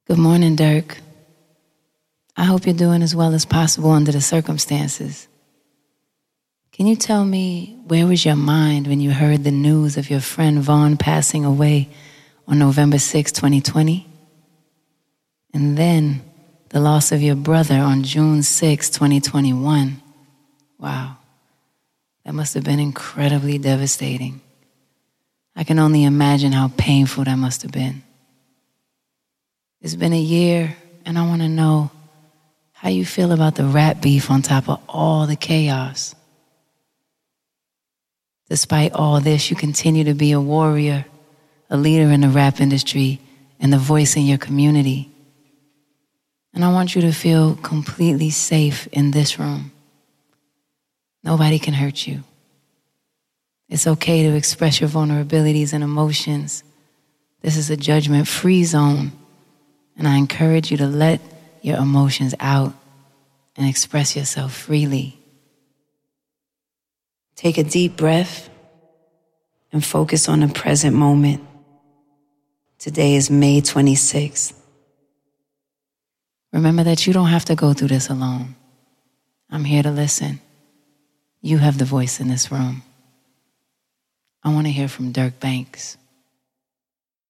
Good morning, Dirk. I hope you're doing as well as possible under the circumstances. Can you tell me, where was your mind when you heard the news of your friend Vaughn passing away on November 6, 2020? And then the loss of your brother on June 6, 2021. Wow, that must have been incredibly devastating. I can only imagine how painful that must have been. It's been a year, and I want to know how you feel about the rap beef on top of all the chaos. Despite all this, you continue to be a warrior, a leader in the rap industry, and the voice in your community. And I want you to feel completely safe in this room. Nobody can hurt you. It's okay to express your vulnerabilities and emotions. This is a judgment-free zone, and I encourage you to let your emotions out and express yourself freely. Take a deep breath and focus on the present moment. Today is May 26th. Remember that you don't have to go through this alone. I'm here to listen. You have the voice in this room. I want to hear from Dirk Banks.